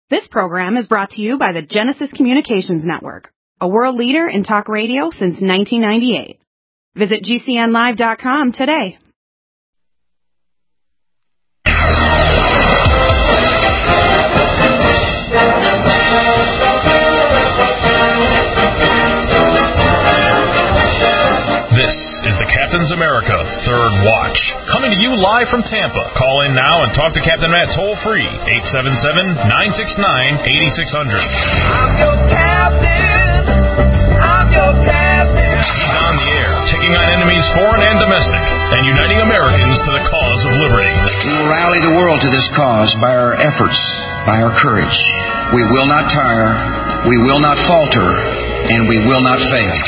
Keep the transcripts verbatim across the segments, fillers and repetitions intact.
This program is brought to you by the Genesis Communications Network, a world leader in talk radio since nineteen ninety-eight. Visit G C N live dot com today. This is the Captain's America Third Watch, coming to you live from Tampa. Call in now and talk to Captain Matt toll-free, eight seven seven, nine six nine, eight six zero zero. I'm your captain. I'm your captain. He's on the air, taking on enemies foreign and domestic, and uniting Americans to the cause of liberty. We will rally the world to this cause by our efforts, by our courage. We will not tire, we will not falter, and we will not fail.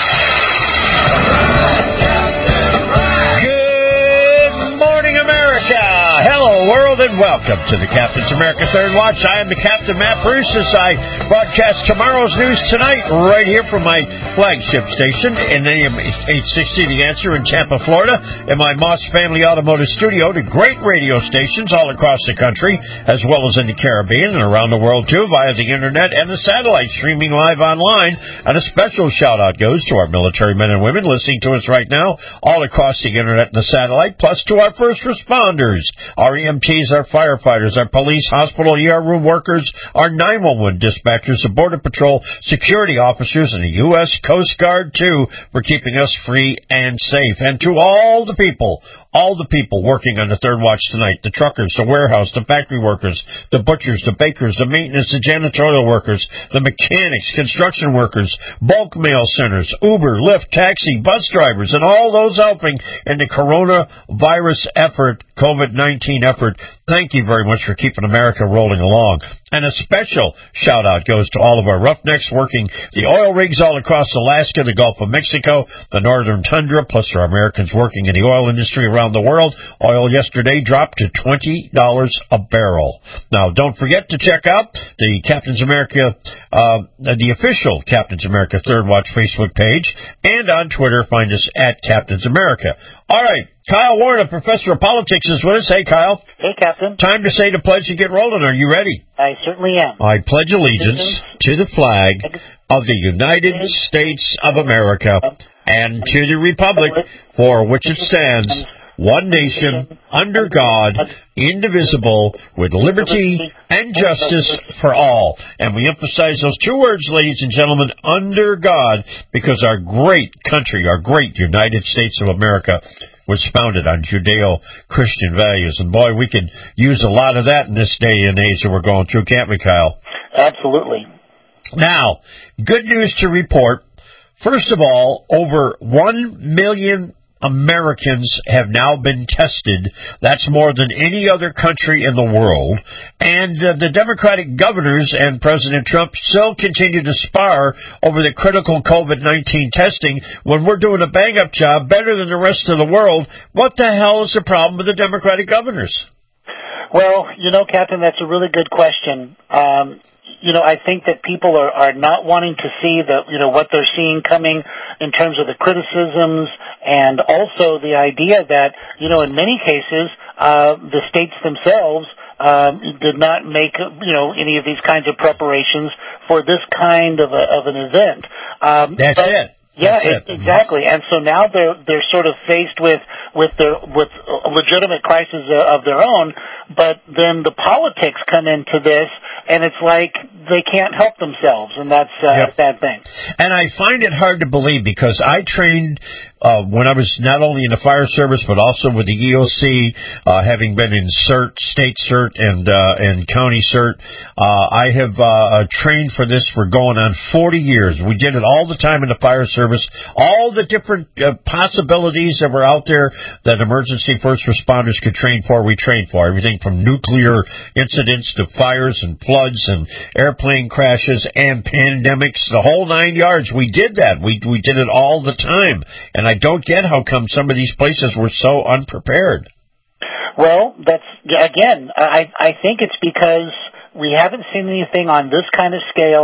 Good morning, America. Hello, world, and welcome to the Captain's America Third Watch. I am the Captain, Matt Bruce, as I broadcast tomorrow's news tonight right here from my flagship station in A M eight sixty, The Answer in Tampa, Florida, and my Moss Family Automotive Studio to great radio stations all across the country, as well as in the Caribbean and around the world, too, via the Internet and the satellite, streaming live online. And a special shout-out goes to our military men and women listening to us right now all across the Internet and the satellite, plus to our first responders, our E M Ts, our firefighters, our police, hospital, E R room workers, our nine one one dispatchers, the Border Patrol, security officers, and the U S Coast Guard, too, for keeping us free and safe. And to all the people, all the people working on the Third Watch tonight, the truckers, the warehouse, the factory workers, the butchers, the bakers, the maintenance, the janitorial workers, the mechanics, construction workers, bulk mail centers, Uber, Lyft, taxi, bus drivers, and all those helping in the coronavirus effort, COVID nineteen effort. Thank you very much for keeping America rolling along. And a special shout-out goes to all of our roughnecks working the oil rigs all across Alaska, the Gulf of Mexico, the northern tundra, plus our Americans working in the oil industry around the world. Oil yesterday dropped to twenty dollars a barrel. Now, don't forget to check out the Captain's America, uh, the official Captain's America Third Watch Facebook page, and on Twitter, find us at Captain's America. All right, Kyle Warren, a professor of politics, is with us. Hey, Kyle. Hey, Captain. Time to say the pledge and get rolling. Are you ready? I certainly am. I pledge allegiance to the flag of the United States of America and to the republic for which it stands, one nation, under God, indivisible, with liberty and justice for all. And we emphasize those two words, ladies and gentlemen, under God, because our great country, our great United States of America, was founded on Judeo-Christian values. And boy, we could use a lot of that in this day and age that we're going through, can't we, Kyle? Absolutely. Now, good news to report. First of all, over one million Americans have now been tested. That's more than any other country in the world. And uh, the Democratic governors and President Trump still continue to spar over the critical COVID nineteen testing when we're doing a bang-up job better than the rest of the world. What the hell is the problem with the Democratic governors? Well, you know, Captain, that's a really good question. Um, you know, I think that people are, are not wanting to see the, you know, what they're seeing coming in terms of the criticisms, and also the idea that, you know, in many cases, uh, the states themselves um, did not make, you know, any of these kinds of preparations for this kind of, a, of an event. Um, That's but, it. Yeah, That's it, exactly. And so now they're they're sort of faced with with their with a legitimate crisis of their own, but then the politics come into this, and it's like they can't help themselves, and that's uh, yep. a bad thing. And I find it hard to believe, because I trained uh, when I was not only in the fire service but also with the E O C, uh, having been in CERT, state CERT, and uh, and county CERT. Uh, I have uh, trained for this for going on forty years. We did it all the time in the fire service. All the different uh, possibilities that were out there that emergency first responders could train for, we trained for. Everything from nuclear incidents to fires and floods and airplane crashes and pandemics, the whole nine yards. We did that. We we did it all the time. And I don't get how come some of these places were so unprepared. Well, that's, again, I, I think it's because we haven't seen anything on this kind of scale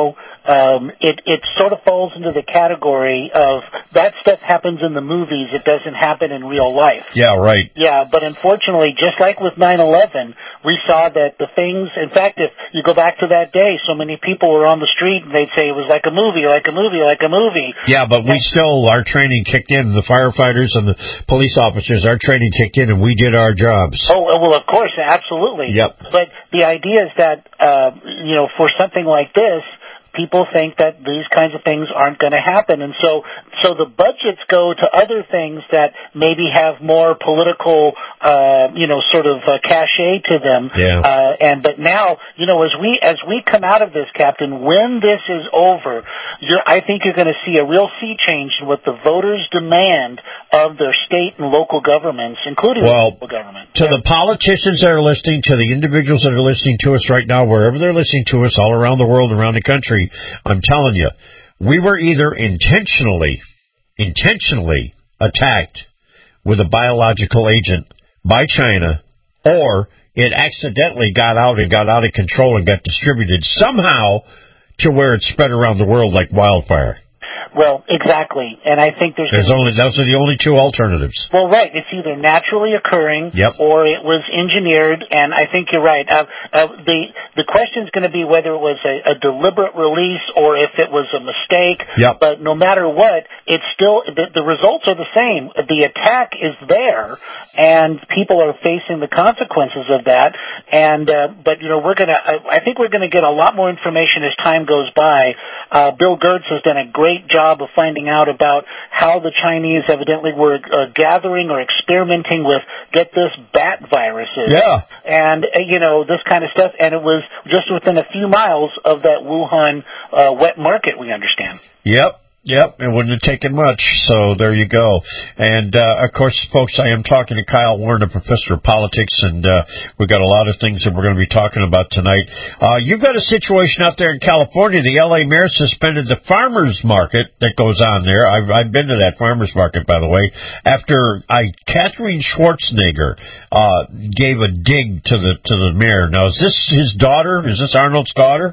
um, it, it sort of falls into the category of that stuff happens in the movies. It doesn't happen in real life. Yeah, right. Yeah, but unfortunately, just like with nine eleven, we saw that the things, in fact, if you go back to that day, so many people were on the street and they'd say it was like a movie, like a movie, like a movie. Yeah, but we still, our training kicked in, the firefighters and the police officers, our training kicked in and we did our jobs. Oh, well, of course, absolutely. Yep. But the idea is that, uh, you know, for something like this, people think that these kinds of things aren't going to happen. And so so the budgets go to other things that maybe have more political, uh, you know, sort of uh, cachet to them. Yeah. Uh, and but now, you know, as we as we come out of this, Captain, when this is over, you're, I think you're going to see a real sea change in what the voters demand of their state and local governments, including well, the local government. To yeah. the politicians that are listening, to the individuals that are listening to us right now, wherever they're listening to us, all around the world, around the country, I'm telling you, we were either intentionally, intentionally attacked with a biological agent by China, or it accidentally got out and got out of control and got distributed somehow to where it spread around the world like wildfire. Well, exactly, and I think there's, there's only those are the only two alternatives. Well, right, it's either naturally occurring, yep. or it was engineered, and I think you're right. Uh, uh, the the question is going to be whether it was a, a deliberate release or if it was a mistake. Yep. But no matter what, it's still the, the results are the same. The attack is there, and people are facing the consequences of that. And uh, but you know we're gonna. I, I think we're going to get a lot more information as time goes by. Uh, Bill Gertz has done a great job. job of finding out about how the Chinese evidently were uh, gathering or experimenting with, get this, bat viruses. Yeah. And, uh, you know, this kind of stuff. And it was just within a few miles of that Wuhan uh, wet market, we understand. Yep. Yep, it wouldn't have taken much, so there you go. And, uh, of course, folks, I am talking to Kyle Warren, a professor of politics, and uh, we've got a lot of things that we're going to be talking about tonight. Uh, you've got a situation out there in California. The L A mayor suspended the farmers market that goes on there. I've, I've been to that farmers market, by the way, after I, Catherine Schwarzenegger uh, gave a dig to the to the mayor. Now, is this his daughter? Is this Arnold's daughter?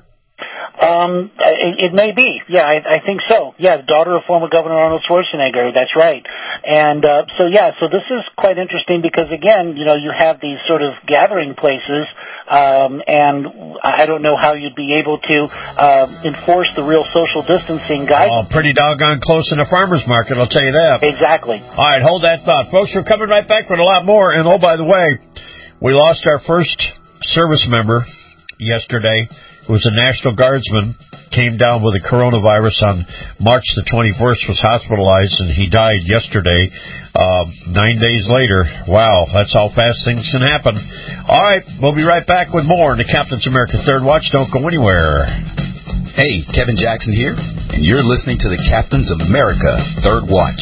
Um, it, it may be. Yeah, I, I think so. Yeah, the daughter of former Governor Arnold Schwarzenegger. That's right. And uh, so, yeah, so this is quite interesting because, again, you know, you have these sort of gathering places, um, and I don't know how you'd be able to uh, enforce the real social distancing guidelines. Oh, pretty doggone close in a farmer's market, I'll tell you that. Exactly. All right, hold that thought. Folks, we're coming right back with a lot more. And, oh, by the way, we lost our first service member yesterday. Who was a National Guardsman, came down with the coronavirus on March the twenty-first, was hospitalized, and he died yesterday, uh, nine days later. Wow, that's how fast things can happen. All right, we'll be right back with more in the Captain's America Third Watch. Don't go anywhere. Hey, Kevin Jackson here, and you're listening to the Captain's America Third Watch.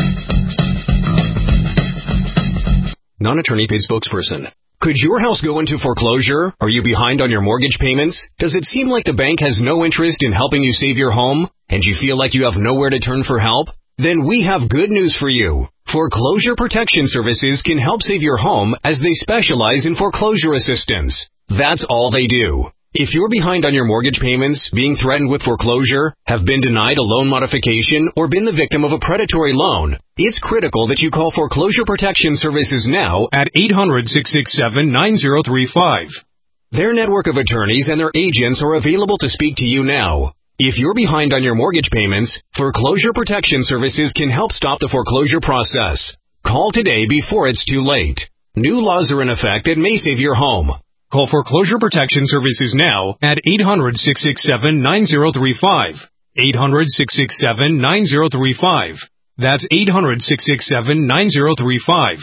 Non-attorney paid spokesperson. Could your house go into foreclosure? Are you behind on your mortgage payments? Does it seem like the bank has no interest in helping you save your home? And you feel like you have nowhere to turn for help? Then we have good news for you. Foreclosure Protection Services can help save your home as they specialize in foreclosure assistance. That's all they do. If you're behind on your mortgage payments, being threatened with foreclosure, have been denied a loan modification, or been the victim of a predatory loan, it's critical that you call Foreclosure Protection Services now at eight hundred, six six seven, nine zero three five. Their network of attorneys and their agents are available to speak to you now. If you're behind on your mortgage payments, Foreclosure Protection Services can help stop the foreclosure process. Call today before it's too late. New laws are in effect that may save your home. Call Foreclosure Protection Services now at eight hundred, six six seven, nine zero three five. eight hundred, six six seven, nine zero three five. That's eight hundred, six six seven, nine zero three five.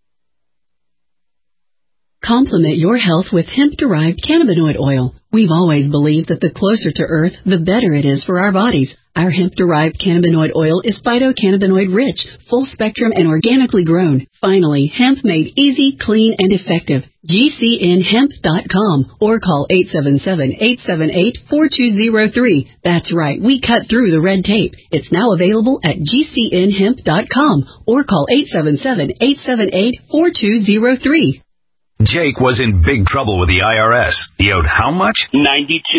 Complement your health with hemp-derived cannabinoid oil. We've always believed that the closer to Earth, the better it is for our bodies. Our hemp-derived cannabinoid oil is phytocannabinoid-rich, full-spectrum, and organically grown. Finally, hemp made easy, clean, and effective. G C N hemp dot com or call eight seven seven, eight seven eight, four two zero three. That's right, we cut through the red tape. It's now available at G C N hemp dot com or call eight seven seven, eight seven eight, four two zero three. Jake was in big trouble with the I R S. He owed how much? ninety-two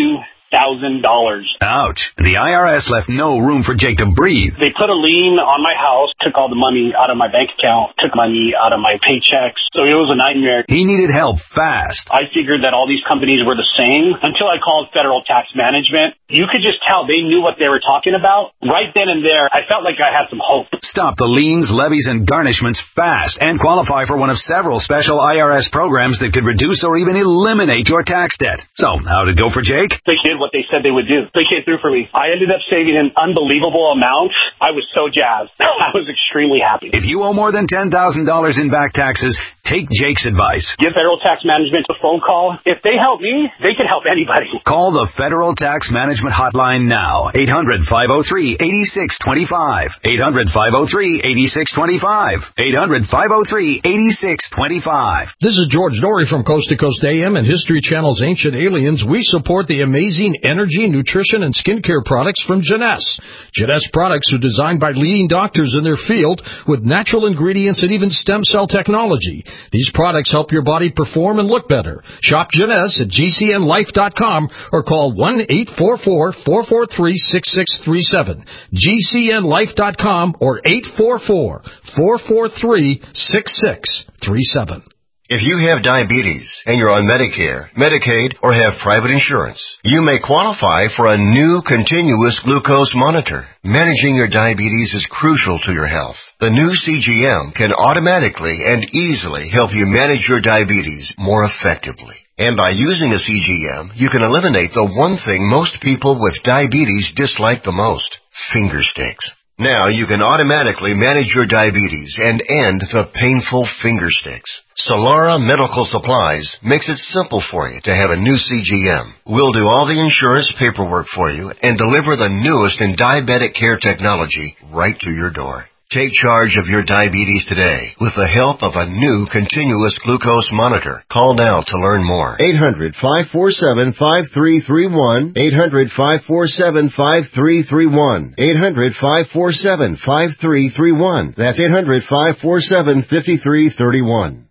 thousand dollars. Ouch. The I R S left no room for Jake to breathe. They put a lien on my house, took all the money out of my bank account, took money out of my paychecks. So it was a nightmare. He needed help fast. I figured that all these companies were the same until I called Federal Tax Management. You could just tell they knew what they were talking about. Right then and there, I felt like I had some hope. Stop the liens, levies, and garnishments fast and qualify for one of several special I R S programs that could reduce or even eliminate your tax debt. So, how'd it go for Jake? They did what they said they would do. They came through for me. I ended up saving an unbelievable amount. I was so jazzed. I was extremely happy. If you owe more than ten thousand dollars in back taxes, take Jake's advice. Give Federal Tax Management a phone call. If they help me, they can help anybody. Call the Federal Tax Management Hotline now. eight hundred, five oh three, eight six two five. eight hundred, five oh three, eight six two five. eight hundred, five oh three, eight six two five. This is George Norrie from Coast to Coast A M and History Channel's Ancient Aliens. We support the amazing energy, nutrition, and skincare products from Jeunesse. Jeunesse products are designed by leading doctors in their field with natural ingredients and even stem cell technology. These products help your body perform and look better. Shop Jeunesse at G C N life dot com or call one eight four four, four four three, six six three seven. G C N life dot com or eight four four, four four three, six six three seven. If you have diabetes and you're on Medicare, Medicaid, or have private insurance, you may qualify for a new continuous glucose monitor. Managing your diabetes is crucial to your health. The new C G M can automatically and easily help you manage your diabetes more effectively. And by using a C G M, you can eliminate the one thing most people with diabetes dislike the most: finger sticks. Now you can automatically manage your diabetes and end the painful finger sticks. Solara Medical Supplies makes it simple for you to have a new C G M. We'll do all the insurance paperwork for you and deliver the newest in diabetic care technology right to your door. Take charge of your diabetes today with the help of a new continuous glucose monitor. Call now to learn more. eight hundred, five four seven, five three three one. eight hundred, five four seven, five three three one. eight hundred, five four seven, five three three one. That's eight hundred, five four seven, five three three one.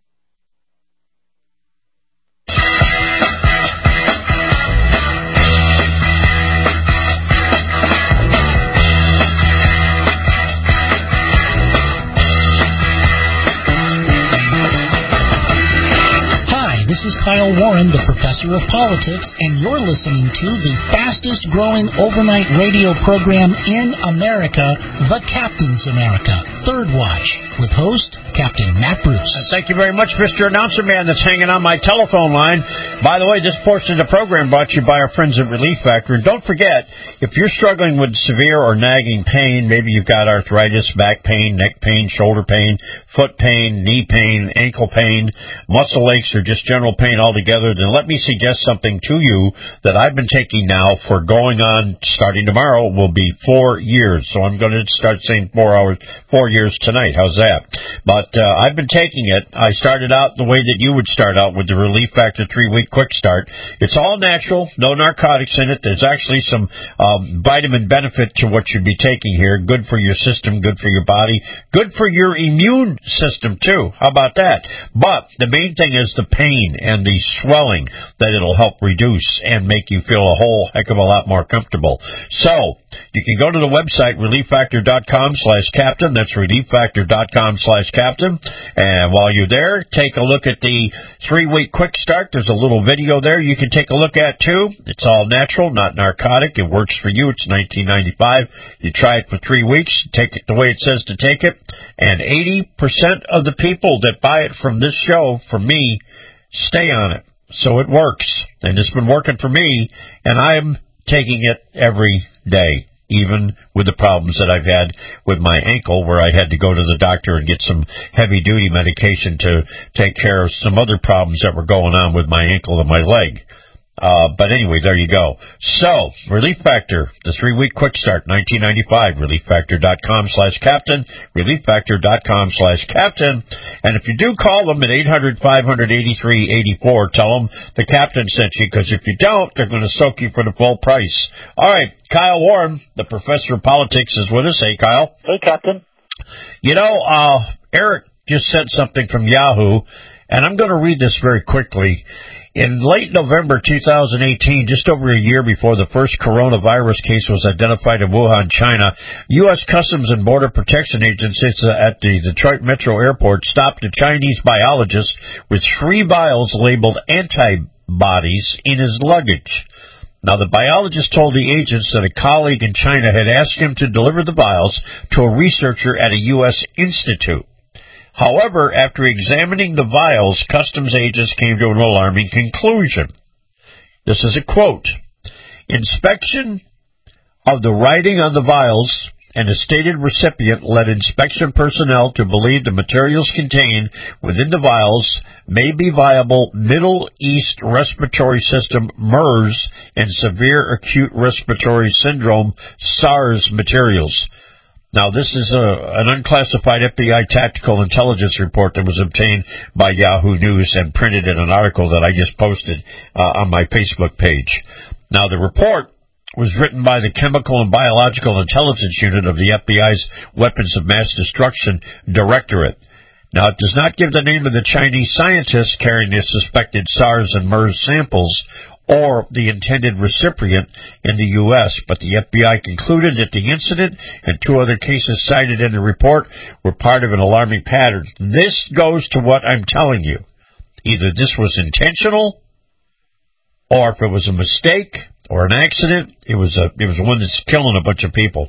This is Kyle Warren, the Professor of Politics, and you're listening to the fastest-growing overnight radio program in America, The Captain's America, Third Watch, with host Captain Matt Bruce. Uh, thank you very much, Mister Announcer Man that's hanging on my telephone line. By the way, this portion of the program brought to you by our friends at Relief Factor. And don't forget, if you're struggling with severe or nagging pain, maybe you've got arthritis, back pain, neck pain, shoulder pain, foot pain, knee pain, ankle pain, muscle aches, or just general pain altogether, then let me suggest something to you that I've been taking now for going on, starting tomorrow, will be four years. So I'm going to start saying four hours, four years tonight. How's that? But uh, I've been taking it. I started out the way that you would start out with the Relief Factor three-week quick start. It's all natural, no narcotics in it. There's actually some um, vitamin benefit to what you'd be taking here. Good for your system, good for your body, good for your immune system too. How about that? But the main thing is the pain and the swelling that it'll help reduce and make you feel a whole heck of a lot more comfortable. So you can go to the website, relief factor dot com slash captain. That's relief factor dot com slash captain. And while you're there, take a look at the three-week quick start. There's a little video there you can take a look at, too. It's all natural, not narcotic. It works for you. It's nineteen ninety-five. You try it for three weeks. Take it the way it says to take it. And eighty percent of the people that buy it from this show, from me, stay on it. So it works. And it's been working for me, and I'm taking it every day, even with the problems that I've had with my ankle, where I had to go to the doctor and get some heavy-duty medication to take care of some other problems that were going on with my ankle and my leg. Uh, but anyway, there you go. So, Relief Factor, the three-week quick start, nineteen ninety-five, relief factor dot com slash captain, relief factor dot com slash captain. And if you do call them at eight hundred, five hundred, eighty-three eighty-four, tell them the captain sent you, because if you don't, they're going to soak you for the full price. All right, Kyle Warren, the Professor of Politics, is with us. Hey, Kyle. Hey, Captain. You know, uh, Eric just sent something from Yahoo, and I'm going to read this very quickly. In late November two thousand eighteen, just over a year before the first coronavirus case was identified in Wuhan, China, U S Customs and Border Protection agencies at the Detroit Metro Airport stopped a Chinese biologist with three vials labeled antibodies in his luggage. Now, the biologist told the agents that a colleague in China had asked him to deliver the vials to a researcher at a U S institute. However, after examining the vials, customs agents came to an alarming conclusion. This is a quote. Inspection of the writing on the vials and a stated recipient led inspection personnel to believe the materials contained within the vials may be viable Middle East Respiratory System MERS and severe acute respiratory syndrome SARS materials. Now, this is a, an unclassified F B I tactical intelligence report that was obtained by Yahoo News and printed in an article that I just posted uh, on my Facebook page. Now, the report was written by the Chemical and Biological Intelligence Unit of the F B I's Weapons of Mass Destruction Directorate. Now, it does not give the name of the Chinese scientists carrying the suspected SARS and MERS samples or the intended recipient in the U S, but the F B I concluded that the incident and two other cases cited in the report were part of an alarming pattern. This goes to what I'm telling you. Either this was intentional, or if it was a mistake or an accident, it was a it was one that's killing a bunch of people.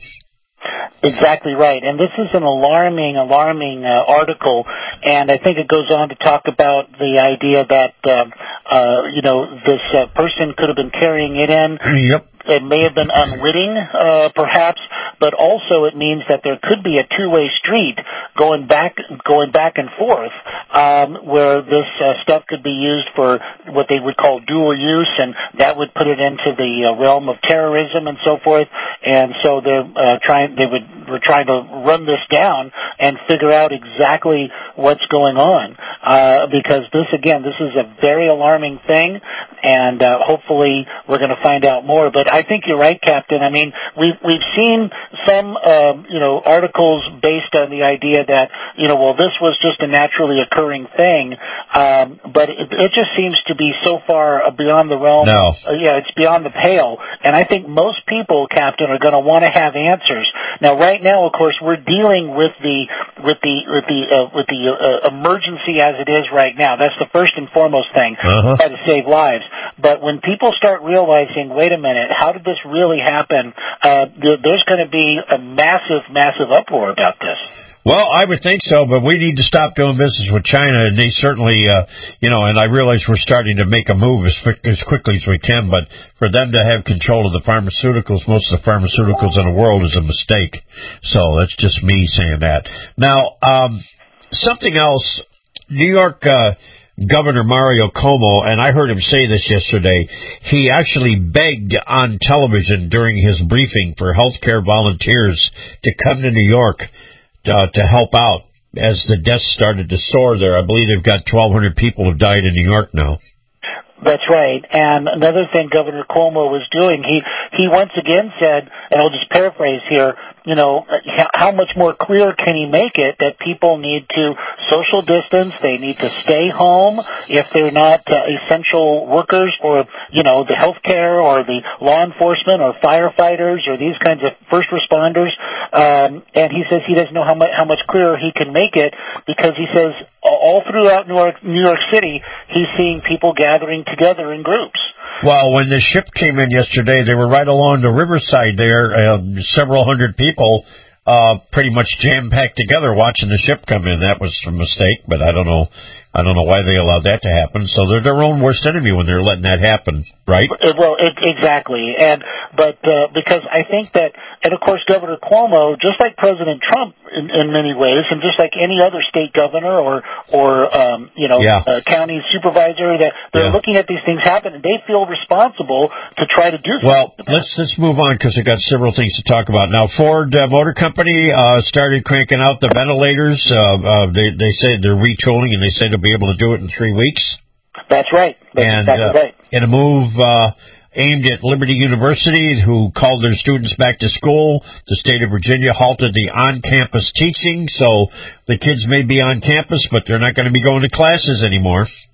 Exactly right. And this is an alarming, alarming uh, article, and I think it goes on to talk about the idea that, uh, uh, you know, this uh, person could have been carrying it in. Yep. It may have been unwitting, uh, perhaps, but also it means that there could be a two-way street going back, going back and forth, um, where this uh, stuff could be used for what they would call dual use, and that would put it into the uh, realm of terrorism and so forth. And so they're uh, trying, they would were trying to run this down and figure out exactly what's going on, uh, because this again, this is a very alarming thing, and uh, hopefully we're going to find out more. But I think you're right, Captain. I mean, we've we've seen some, um, you know, articles based on the idea that, you know, well, this was just a naturally occurring thing, um, but it, it just seems to be so far beyond the realm. No. Uh, yeah, it's beyond the pale, and I think most people, Captain, are going to want to have answers. Now, right now, of course, we're dealing with the with the with the uh, with the uh, emergency as it is right now. That's the first and foremost thing, uh-huh. try to save lives. But when people start realizing, wait a minute, how did this really happen? Uh, there's going to be a massive, massive uproar about this. Well, I would think so, but we need to stop doing business with China, and they certainly, uh, you know, and I realize we're starting to make a move as, as quickly as we can, but for them to have control of the pharmaceuticals, most of the pharmaceuticals in the world, is a mistake. So that's just me saying that. Now, um, something else, New York, uh, Governor Mario Cuomo, and I heard him say this yesterday, he actually begged on television during his briefing for healthcare volunteers to come to New York uh, to help out as the deaths started to soar there. I believe they've got twelve hundred people who died in New York now. That's right. And another thing Governor Cuomo was doing, he, he once again said, and I'll just paraphrase here, you know, how much more clear can he make it that people need to social distance, they need to stay home if they're not uh, essential workers or, you know, the healthcare or the law enforcement or firefighters or these kinds of first responders. Um, and he says he doesn't know how much, how much clearer he can make it because he says all throughout New York, New York City, he's seeing people gathering together in groups. Well, when the ship came in yesterday, they were right along the riverside there, uh, several hundred people uh, pretty much jam-packed together watching the ship come in. That was a mistake, but I don't know. I don't know why they allowed that to happen. So they're their own worst enemy when they're letting that happen, right? Well, it, exactly. And but uh, because I think that, and of course, Governor Cuomo, just like President Trump in, in many ways, and just like any other state governor or or um, you know yeah. uh, county supervisor, that they're yeah. looking at these things happen, and they feel responsible to try to do something. Well, let's let's move on because I've got several things to talk about now. Ford uh, Motor Company uh, started cranking out the ventilators. Uh, uh, they they say they're retooling, and they say they'll be able to do it in three weeks. That's right. That's and exactly uh, right. In a move uh, aimed at Liberty University, who called their students back to school, the state of Virginia halted the on-campus teaching, so the kids may be on campus, but they're not going to be going to classes anymore.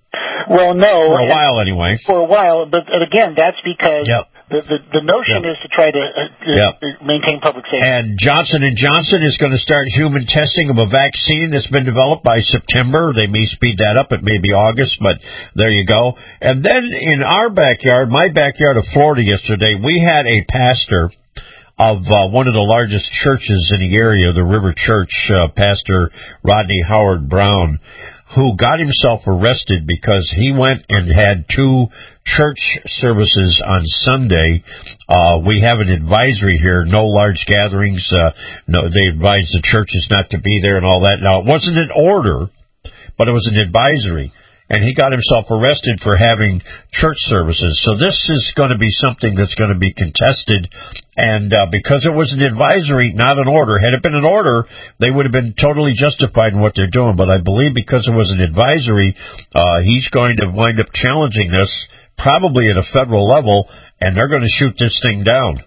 Well, no. For a while, anyway. For a while, but again, that's because yep. the, the the notion yep. is to try to uh, yep. maintain public safety. And Johnson and Johnson is going to start human testing of a vaccine that's been developed by September. They may speed that up. It may be August, but there you go. And then in our backyard, my backyard of Florida yesterday, we had a pastor of uh, one of the largest churches in the area, the River Church, uh, Pastor Rodney Howard Brown, who got himself arrested because he went and had two church services on Sunday. Uh, we have an advisory here, no large gatherings. Uh, no, they advised the churches not to be there and all that. Now, it wasn't an order, but it was an advisory. And he got himself arrested for having church services. So this is going to be something that's going to be contested. And uh, because it was an advisory, not an order, had it been an order, they would have been totally justified in what they're doing. But I believe because it was an advisory, uh, he's going to wind up challenging this, probably at a federal level, and they're going to shoot this thing down.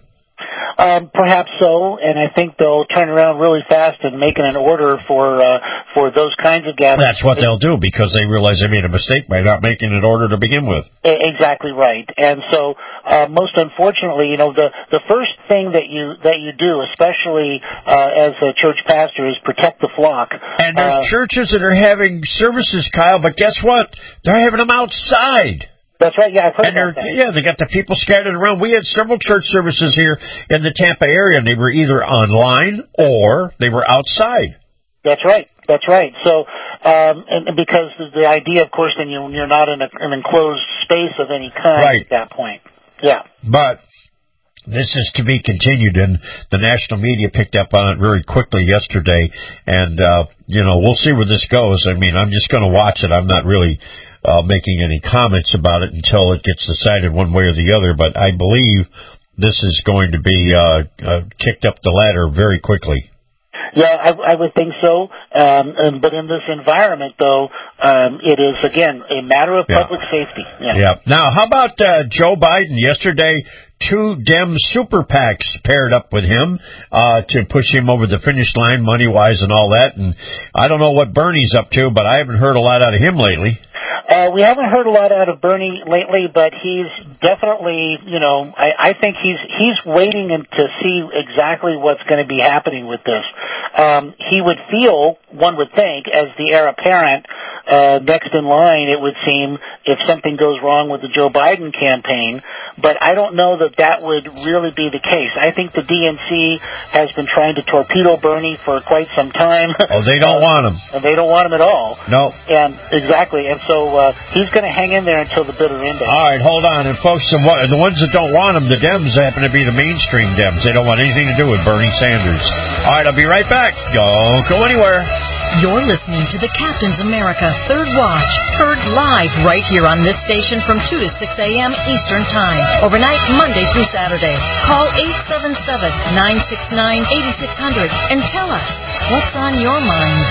Um, perhaps so, and I think they'll turn around really fast and make an order for uh, for those kinds of gatherings. That's what they'll do because they realize they made a mistake by not making an order to begin with. Exactly right, and so uh, most unfortunately, you know, the the first thing that you that you do, especially uh, as a church pastor, is protect the flock. And there's uh, churches that are having services, Kyle, but guess what? They're having them outside. That's right, yeah, I've heard and about that. Yeah, they got the people scattered around. We had several church services here in the Tampa area, and they were either online or they were outside. That's right, that's right. So, um, and because the idea, of course, then you, you're not in a, an enclosed space of any kind right. at that point. Yeah. But this is to be continued, and the national media picked up on it very quickly yesterday, and, uh, you know, we'll see where this goes. I mean, I'm just going to watch it. I'm not really Uh, making any comments about it until it gets decided one way or the other, but I believe this is going to be uh, uh, kicked up the ladder very quickly. Yeah, I, I would think so. Um, um, but in this environment, though, um, it is, again, a matter of yeah. public safety. Yeah. yeah. Now, how about uh, Joe Biden? Yesterday, two Dem super PACs paired up with him uh, to push him over the finish line, money-wise and all that. And I don't know what Bernie's up to, but I haven't heard a lot out of him lately. Uh, we haven't heard a lot out of Bernie lately, but he's definitely, you know, I, I think he's he's waiting to see exactly what's going to be happening with this. Um, he would feel, one would think, as the heir apparent, uh, next in line, it would seem, if something goes wrong with the Joe Biden campaign. But I don't know that that would really be the case. I think the D N C has been trying to torpedo Bernie for quite some time. Oh, they don't uh, want him. And they don't want him at all. No. And exactly. And so uh, he's going to hang in there until the bitter end. All right, hold on. And folks, the, the ones that don't want him, the Dems happen to be the mainstream Dems. They don't want anything to do with Bernie Sanders. All right, I'll be right back. Don't go anywhere. You're listening to the Captain's America Third Watch, heard live right here on this station from two to six a.m. Eastern Time, overnight Monday through Saturday. Call eight seven seven, nine six nine, eight six zero zero and tell us what's on your mind.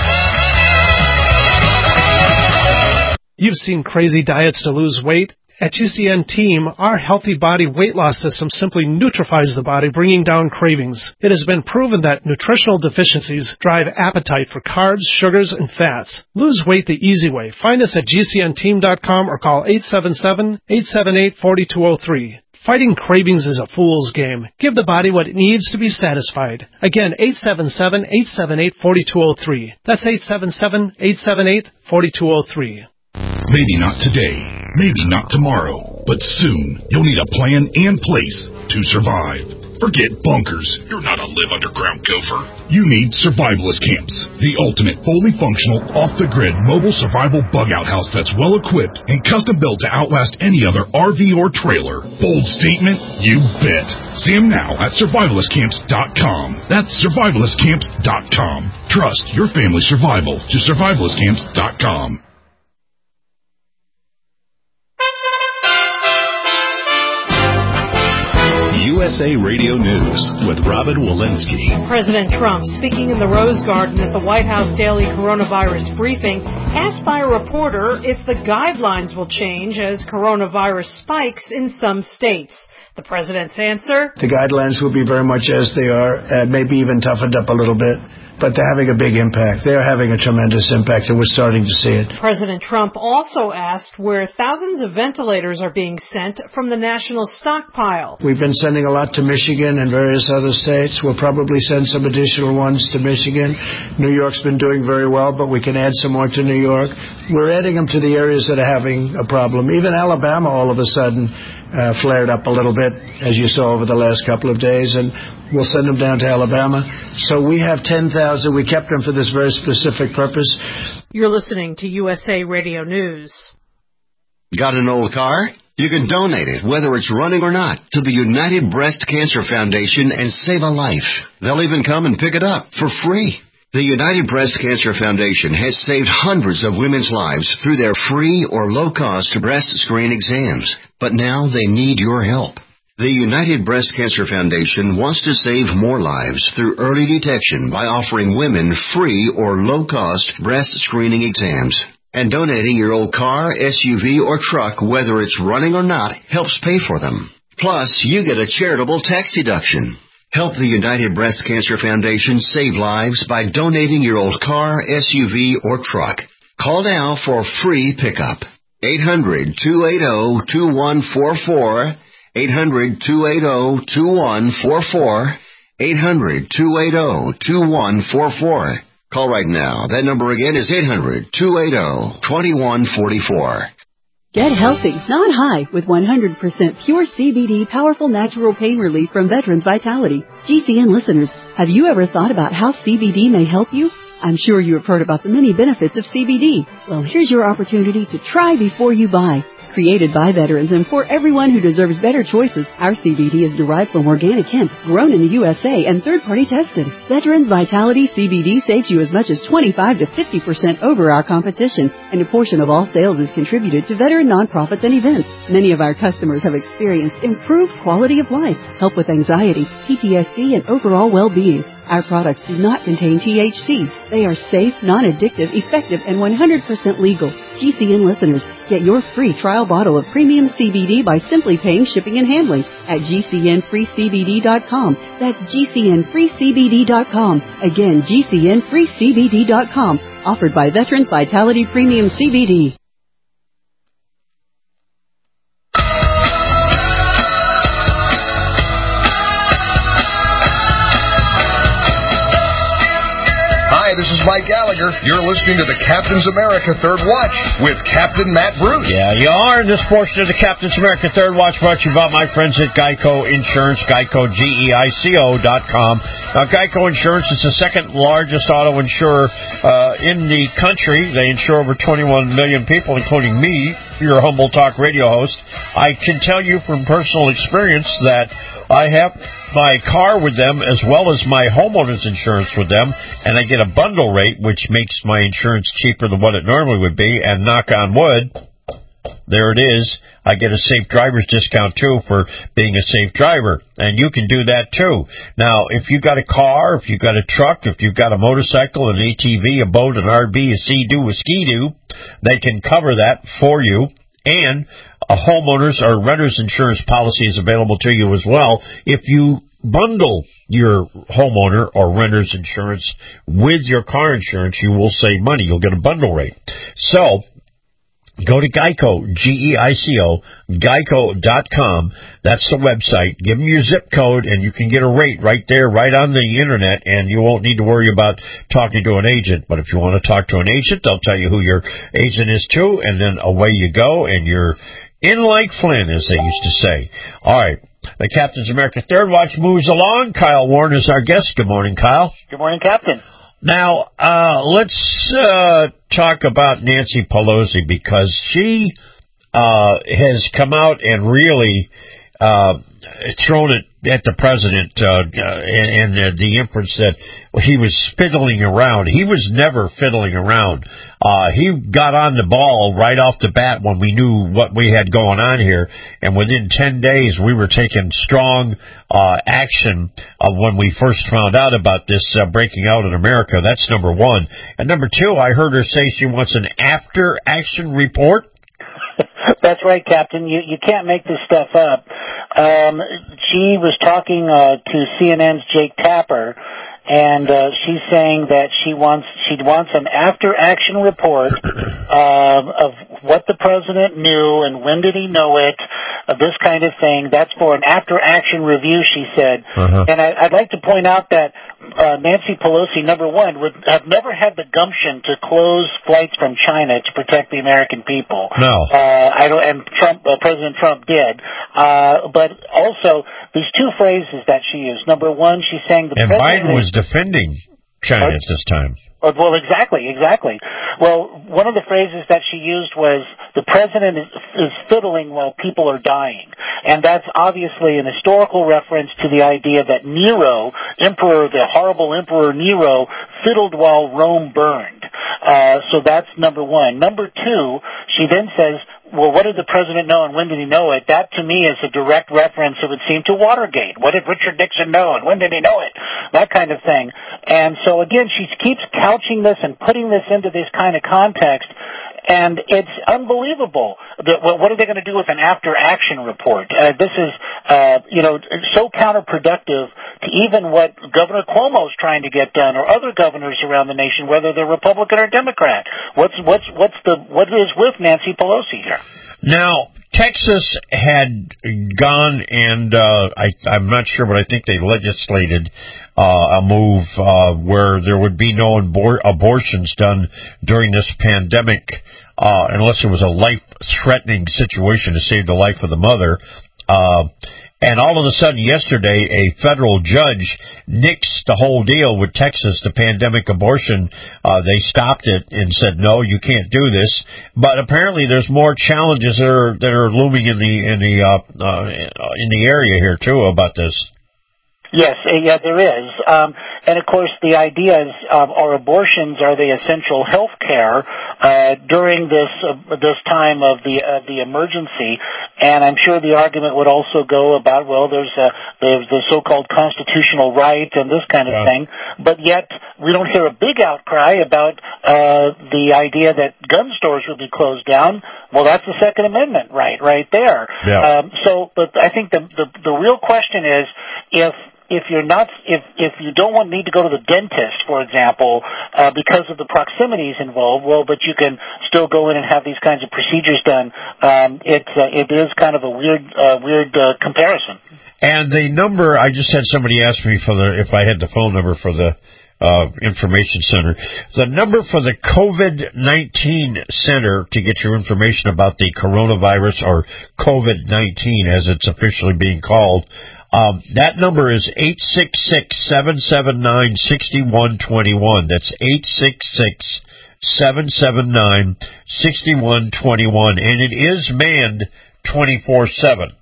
You've seen crazy diets to lose weight. At G C N Team, our Healthy Body Weight Loss System simply neutralizes the body, bringing down cravings. It has been proven that nutritional deficiencies drive appetite for carbs, sugars, and fats. Lose weight the easy way. Find us at G C N team dot com or call eight seven seven, eight seven eight, four two zero three. Fighting cravings is a fool's game. Give the body what it needs to be satisfied. Again, eight seven seven, eight seven eight, four two zero three. That's eight seven seven, eight seven eight, four two zero three. Maybe not today, maybe not tomorrow, but soon you'll need a plan and place to survive. Forget bunkers. You're not a live underground gopher. You need Survivalist Camps, the ultimate fully functional, off-the-grid mobile survival bug-out house that's well-equipped and custom-built to outlast any other R V or trailer. Bold statement? You bet. See them now at survivalist camps dot com. That's survivalist camps dot com. Trust your family's survival to survivalist camps dot com. U S A Radio News with Robin Walensky. President Trump, speaking in the Rose Garden at the White House daily coronavirus briefing, asked by a reporter if the guidelines will change as coronavirus spikes in some states. The president's answer: the guidelines will be very much as they are, uh, maybe even toughened up a little bit. but they're having a big impact. They're having a tremendous impact, and we're starting to see it. President Trump also asked where thousands of ventilators are being sent from the national stockpile. We've been sending a lot to Michigan and various other states. We'll probably send some additional ones to Michigan. New York's been doing very well, but we can add some more to New York. We're adding them to the areas that are having a problem. Even Alabama all of a sudden uh, flared up a little bit, as you saw over the last couple of days, and we'll send them down to Alabama. So we have ten thousand. We kept them for this very specific purpose. You're listening to U S A Radio News. Got an old car? You can donate it, whether it's running or not, to the United Breast Cancer Foundation and save a life. They'll even come and pick it up for free. The United Breast Cancer Foundation has saved hundreds of women's lives through their free or low-cost breast screen exams, but now they need your help. The United Breast Cancer Foundation wants to save more lives through early detection by offering women free or low-cost breast screening exams. And donating your old car, S U V, or truck, whether it's running or not, helps pay for them. Plus, you get a charitable tax deduction. Help the United Breast Cancer Foundation save lives by donating your old car, S U V, or truck. Call now for free pickup. eight hundred, two eight zero, two one four four. eight hundred, two eight zero, two one four four. eight hundred, two eight zero, two one four four. Call right now. That number again is eight hundred, two eight zero, two one four four. Get healthy, not high, with one hundred percent pure C B D powerful natural pain relief from Veterans Vitality. G C N listeners, have you ever thought about how C B D may help you? I'm sure you have heard about the many benefits of C B D. Well, here's your opportunity to try before you buy. Created by veterans and for everyone who deserves better choices, our C B D is derived from organic hemp, grown in the U S A and third-party tested. Veterans Vitality C B D saves you as much as twenty-five to fifty percent over our competition, and a portion of all sales is contributed to veteran nonprofits and events. Many of our customers have experienced improved quality of life, help with anxiety, P T S D, and overall well-being. Our products do not contain T H C. They are safe, non-addictive, effective, and one hundred percent legal. G C N listeners, get your free trial bottle of premium C B D by simply paying shipping and handling at G C N free C B D dot com. That's G C N free C B D dot com. Again, G C N free C B D dot com. Offered by Veterans Vitality Premium C B D. Hi, this is Mike Gallagher. You're listening to the Captain's America Third Watch with Captain Matt Bruce. Yeah, you are in this portion of the Captain's America Third Watch brought to you by my friends at Geico Insurance, Geico, G E I C O dot com. Now, Geico Insurance is the second largest auto insurer uh, in the country. They insure over twenty-one million people, including me, your humble talk radio host. I can tell you from personal experience that I have my car with them as well as my homeowner's insurance with them, and I get a bundle rate, which makes my insurance cheaper than what it normally would be, and knock on wood, there it is. I get a safe driver's discount, too, for being a safe driver, and you can do that, too. Now, if you've got a car, if you've got a truck, if you've got a motorcycle, an A T V, a boat, an R V, a Sea-Doo, a Ski-Doo, they can cover that for you. And a homeowner's or renter's insurance policy is available to you as well. If you bundle your homeowner or renter's insurance with your car insurance, you will save money. You'll get a bundle rate. So, go to Geico, G E I C O, Geico dot com. That's the website. Give them your zip code, and you can get a rate right there, right on the Internet, and you won't need to worry about talking to an agent. But if you want to talk to an agent, they'll tell you who your agent is too, and then away you go, and you're in like Flynn, as they used to say. All right. The Captain's America Third Watch moves along. Kyle Warren is our guest. Good morning, Kyle. Good morning, Captain. Now, uh, let's uh, talk about Nancy Pelosi, because she uh, has come out and really uh, thrown it at the president uh, and, and uh, the inference that he was fiddling around. He was never fiddling around. Uh, he got on the ball right off the bat when we knew what we had going on here, and within ten days we were taking strong uh, action uh, when we first found out about this uh, breaking out in America. That's number one. And number two, I heard her say she wants an after-action report. That's right, Captain. You you can't make this stuff up. Um, she was talking uh, to C N N's Jake Tapper, and uh, she's saying that she wants she wants an after-action report uh, of what the president knew and when did he know it, uh, this kind of thing. That's for an after-action review, she said. Uh-huh. And I, I'd like to point out that uh, Nancy Pelosi, number one, would have never had the gumption to close flights from China to protect the American people. No. Uh, I don't, and Trump, uh, President Trump did. Uh, but also, these two phrases that she used. Number one, she's saying the and president... Biden was defending China at this time. Well, exactly, exactly. Well, one of the phrases that she used was, the president is, is fiddling while people are dying. And that's obviously an historical reference to the idea that Nero, emperor, the horrible emperor Nero, fiddled while Rome burned. Uh, so that's number one. Number two, she then says, well, what did the president know and when did he know it? That, to me, is a direct reference, it would seem, to Watergate. What did Richard Nixon know and when did he know it? That kind of thing. And so, again, she keeps couching this and putting this into this kind of context, and it's unbelievable. What are they going to do with an after-action report? Uh, this is, uh, you know, so counterproductive to even what Governor Cuomo is trying to get done, or other governors around the nation, whether they're Republican or Democrat. What's what's what's the what is with Nancy Pelosi here? Now, Texas had gone and uh, I, I'm not sure, but I think they legislated uh, a move uh, where there would be no abor- abortions done during this pandemic, uh, unless it was a life-threatening situation to save the life of the mother. Uh, And all of a sudden, yesterday, a federal judge nixed the whole deal with Texas, the pandemic abortion. Uh, they stopped it and said, no, you can't do this. But apparently there's more challenges that are, that are looming in the, in the, uh, uh, in the area here, too, about this. Yes, yeah, there is. Um, and, of course, the idea is, um, are abortions, are they essential health care uh, during this uh, this time of the uh, the emergency? And I'm sure the argument would also go about, well, there's, a, there's the so-called constitutional right and this kind of yeah. thing. But yet we don't hear a big outcry about uh, the idea that gun stores would be closed down. Well, that's the Second Amendment right, right there. Yeah. Um, so, but I think the, the the real question is, if If you're not, if if you don't want need to go to the dentist, for example, uh, because of the proximities involved, well, but you can still go in and have these kinds of procedures done. Um, it uh, it is kind of a weird uh, weird uh, comparison. And the number, I just had somebody ask me for the if I had the phone number for the uh, information center. The number for the COVID nineteen center to get your information about the coronavirus, or COVID nineteen as it's officially being called. Um, that number is eight six six, seven seven nine, six one two one. That's eight six six, seven seven nine, six one two one. And it is manned twenty-four seven.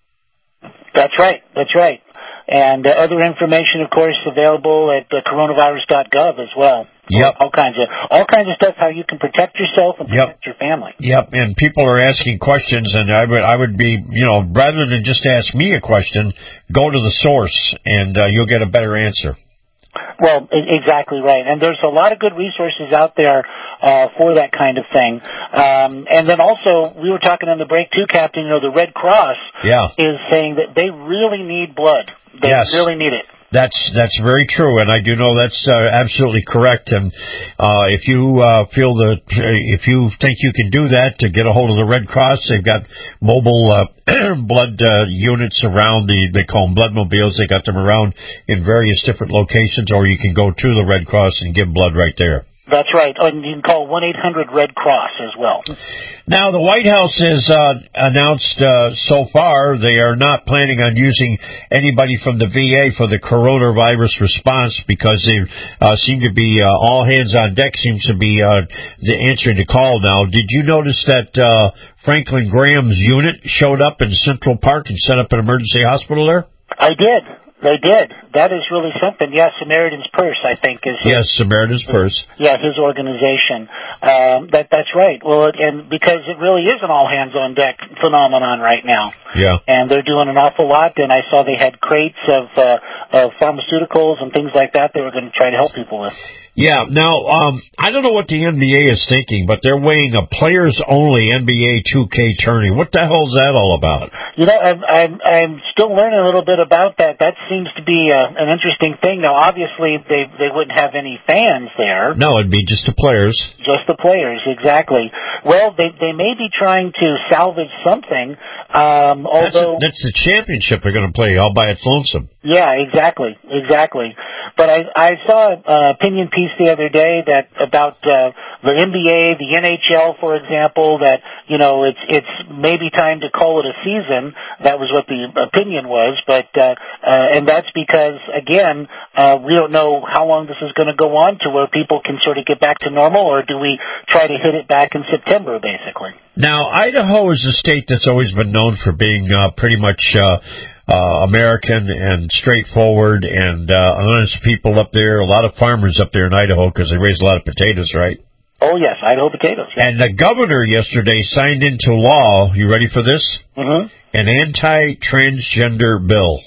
That's right. That's right. And uh, other information, of course, available at uh, coronavirus dot gov as well. Yep. All kinds of all kinds of stuff, how you can protect yourself and protect yep. your family. Yep. And people are asking questions, and I would I would be, you know, rather than just ask me a question, go to the source, and uh, you'll get a better answer. Well, exactly right. And there's a lot of good resources out there uh, for that kind of thing. Um, and then also, we were talking on the break too, Captain, you know, the Red Cross yeah. is saying that they really need blood. They yes. really need it. That's that's very true, and I do know that's uh, absolutely correct. And uh, if you uh, feel that, if you think you can do that, to get a hold of the Red Cross, they've got mobile uh, blood uh, units around. The they call them blood mobiles. They got them around in various different locations, or you can go to the Red Cross and give blood right there. That's right. And you can call one eight hundred red cross as well. Now, the White House has uh, announced uh, so far they are not planning on using anybody from the V A for the coronavirus response, because they uh, seem to be, uh, all hands on deck seems to be uh, the answering the call now. Did you notice that uh, Franklin Graham's unit showed up in Central Park and set up an emergency hospital there? I did. They did. That is really something. Yes, Samaritan's Purse, I think, is his, yes, Samaritan's Purse. Yeah, his organization. Um, that that's right. Well, and because it really is an all hands on deck phenomenon right now. Yeah. And they're doing an awful lot. And I saw they had crates of uh, of pharmaceuticals and things like that they were going to try to help people with. Yeah, now, um, I don't know what the N B A is thinking, but they're weighing a players-only N B A two K tourney. What the hell is that all about? You know, I'm, I'm, I'm still learning a little bit about that. That seems to be uh, an interesting thing. Now, obviously, they they wouldn't have any fans there. No, it'd be just the players. Just the players, exactly. Well, they they may be trying to salvage something, um, although... That's, a, that's the championship they're going to play all by its lonesome. Yeah, exactly, exactly. But I, I saw an opinion piece the other day that about uh, the N B A, the N H L, for example, that, you know, it's it's maybe time to call it a season. That was what the opinion was, but uh, uh, and that's because, again, uh, we don't know how long this is going to go on to where people can sort of get back to normal, or do we try to hit it back in September, basically? Now, Idaho is a state that's always been known for being uh, pretty much... Uh, Uh, American and straightforward and uh, honest people up there. A lot of farmers up there in Idaho because they raise a lot of potatoes, right? Oh, yes, Idaho potatoes. Yeah. And the governor yesterday signed into law, you ready for this? Mm-hmm. An anti-transgender bill.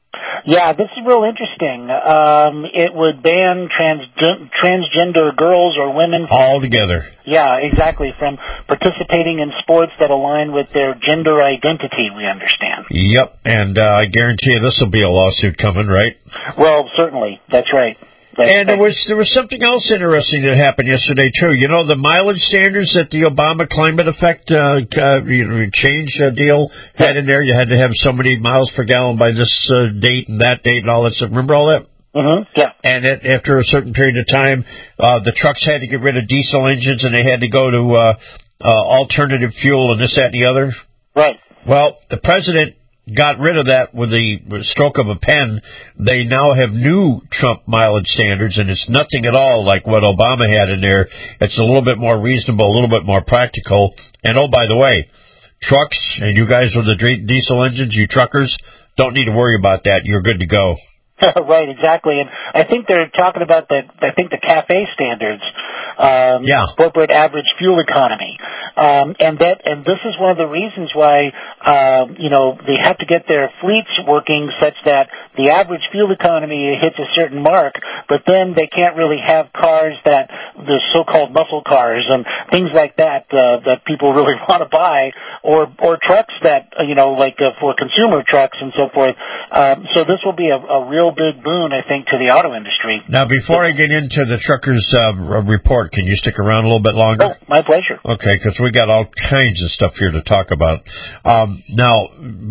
Yeah, this is real interesting. Um, it would ban trans- transgender girls or women... All together. Yeah, exactly, from participating in sports that align with their gender identity, we understand. Yep, and uh, I guarantee you this will be a lawsuit coming, right? Well, certainly, that's right. That's and there was there was something else interesting that happened yesterday, too. You know, the mileage standards that the Obama climate effect uh, uh, change uh, deal had in there? You had to have so many miles per gallon by this uh, date and that date and all that stuff. Remember all that? Mm-hmm. Yeah. And it, after a certain period of time, uh, the trucks had to get rid of diesel engines and they had to go to uh, uh, alternative fuel and this, that, and the other. Right. Well, the president got rid of that with the stroke of a pen. They now have new Trump mileage standards, and it's nothing at all like what Obama had in there. It's a little bit more reasonable, a little bit more practical. And, oh, by the way, trucks, and you guys with the diesel engines, you truckers, don't need to worry about that. You're good to go. Right, exactly. And I think they're talking about the, I think the CAFE standards, um, yeah. corporate average fuel economy. Um, and that, and this is one of the reasons why, um, you know, they have to get their fleets working such that the average fuel economy hits a certain mark, but then they can't really have cars that, the so-called muscle cars and things like that, uh, that people really want to buy, or, or trucks that, you know, like, uh, for consumer trucks and so forth. Um, so this will be a, a real big boon, I think, to the auto industry. Now, before I get into the truckers' uh, report, can you stick around a little bit longer? Oh, my pleasure. Okay, because we got all kinds of stuff here to talk about. Um, now,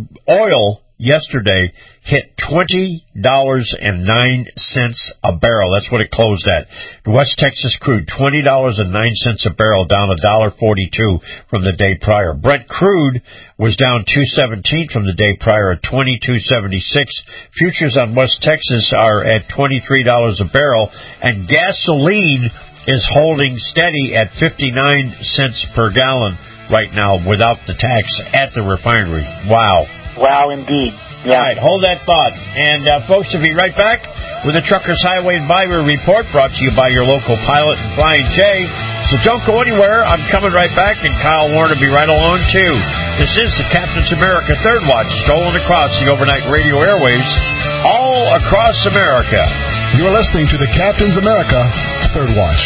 oil yesterday hit twenty dollars and nine cents a barrel. That's what it closed at. West Texas crude, twenty dollars and nine cents a barrel, down one dollar forty-two from the day prior. Brent crude was down two seventeen from the day prior at twenty-two seventy-six. Futures on West Texas are at twenty-three dollars a barrel, and gasoline is holding steady at fifty-nine cents per gallon right now without the tax at the refinery. Wow. Wow, indeed. Yeah. All right, hold that thought. And, uh, folks, we'll be right back with the Truckers Highway Advisory Report brought to you by your local pilot and Flying J. So don't go anywhere. I'm coming right back, and Kyle Warren will be right along, too. This is the Captain's America Third Watch, stolen across the overnight radio airwaves all across America. You're listening to the Captain's America Third Watch.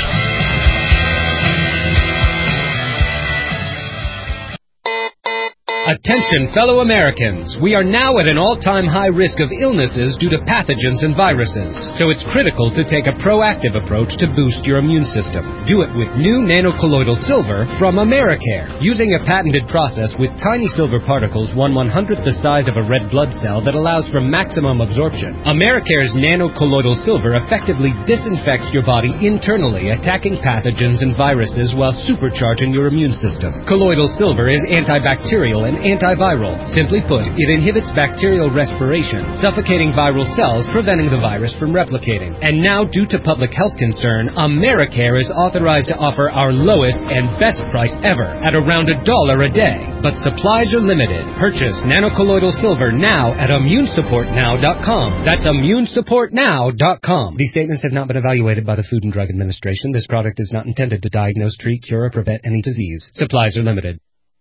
Attention, fellow Americans. We are now at an all-time high risk of illnesses due to pathogens and viruses. So it's critical to take a proactive approach to boost your immune system. Do it with new nanocolloidal silver from Americare. Using a patented process with tiny silver particles one one-hundredth the size of a red blood cell that allows for maximum absorption, Americare's nanocolloidal silver effectively disinfects your body internally, attacking pathogens and viruses while supercharging your immune system. Colloidal silver is antibacterial and antiviral. Simply put, it inhibits bacterial respiration, suffocating viral cells, preventing the virus from replicating. And now, due to public health concern, Americare is authorized to offer our lowest and best price ever at around a dollar a day. But supplies are limited. Purchase nanocolloidal silver now at immune support now dot com. That's immune support now dot com. These statements have not been evaluated by the Food and Drug Administration. This product is not intended to diagnose, treat, cure, or prevent any disease. Supplies are limited.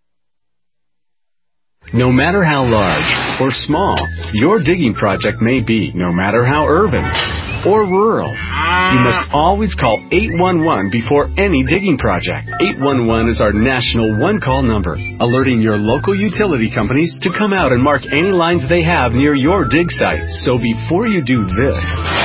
No matter how large or small your digging project may be, no matter how urban or rural You must always call eight one one before any digging project. eight one one is our national one-call number, alerting your local utility companies to come out and mark any lines they have near your dig site. So before you do this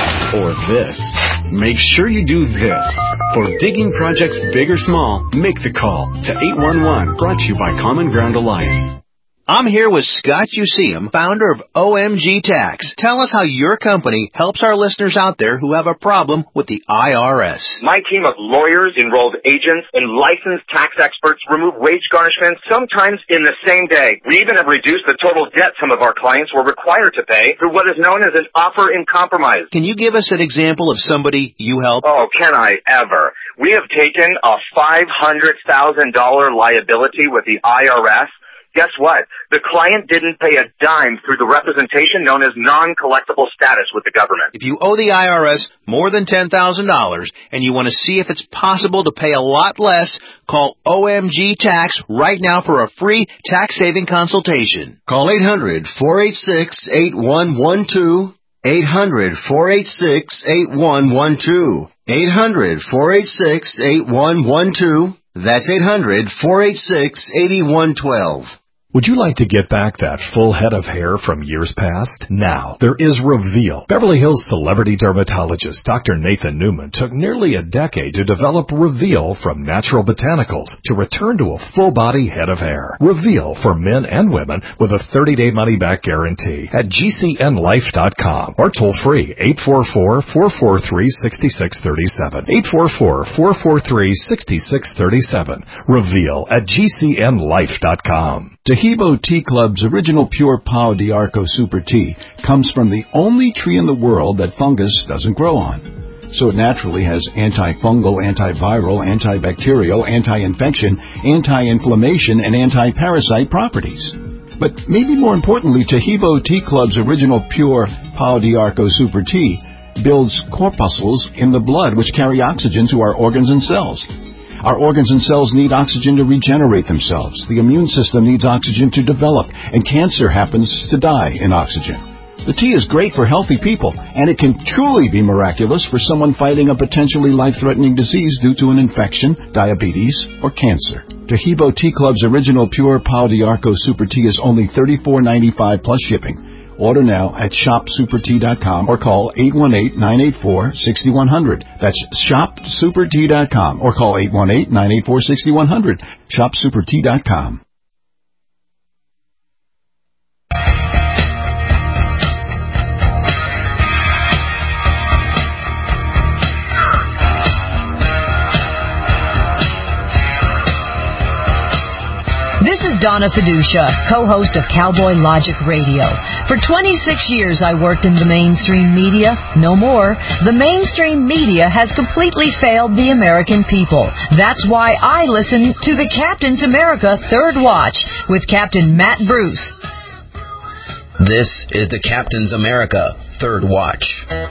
or this, make sure you do this. For digging projects big or small, make the call to eight one one, brought to you by Common Ground Alliance. I'm here with Scott Useum, founder of O M G Tax. Tell us how your company helps our listeners out there who have a problem with the I R S. My team of lawyers, enrolled agents, and licensed tax experts remove wage garnishments sometimes in the same day. We even have reduced the total debt some of our clients were required to pay through what is known as an offer in compromise. Can you give us an example of somebody you help? Oh, can I ever? We have taken a five hundred thousand dollars liability with the I R S. Guess what? The client didn't pay a dime through the representation known as non-collectible status with the government. If you owe the I R S more than ten thousand dollars and you want to see if it's possible to pay a lot less, call O M G Tax right now for a free tax-saving consultation. Call eight hundred, four eight six, eight one one two. eight hundred, four eight six, eight one one two. eight hundred, four eight six, eight one one two. That's eight hundred, four eight six, eight one one two. Would you like to get back that full head of hair from years past? Now, there is Reveal. Beverly Hills celebrity dermatologist Doctor Nathan Newman took nearly a decade to develop Reveal from natural botanicals to return to a full-body head of hair. Reveal for men and women with a thirty-day money-back guarantee at G C N life dot com or toll-free eight four four, four four three, six six three seven. eight four four, four four three, six six three seven. Reveal at G C N life dot com. Tahibo Tea Club's original pure Pau d'Arco Super Tea comes from the only tree in the world that fungus doesn't grow on. So it naturally has antifungal, antiviral, antibacterial, anti-infection, anti-inflammation, and anti-parasite properties. But maybe more importantly, Tahibo Tea Club's original pure Pau d'Arco Super Tea builds corpuscles in the blood which carry oxygen to our organs and cells. Our organs and cells need oxygen to regenerate themselves. The immune system needs oxygen to develop, and cancer happens to die in oxygen. The tea is great for healthy people, and it can truly be miraculous for someone fighting a potentially life-threatening disease due to an infection, diabetes, or cancer. Tahibo Tea Club's original pure Pau d'Arco Super Tea is only thirty-four ninety-five plus shipping. Order now at shop super tea dot com or call eight one eight, nine eight four, six one zero zero. That's shop super tea dot com or call eight one eight, nine eight four, six one zero zero. shop super tea dot com. This is Donna Fiducia, co-host of Cowboy Logic Radio. For twenty-six years I worked in the mainstream media. No more. The mainstream media has completely failed the American people. That's why I listen to the Captain's America Third Watch with Captain Matt Bruce. This is the Captain's America Third Watch.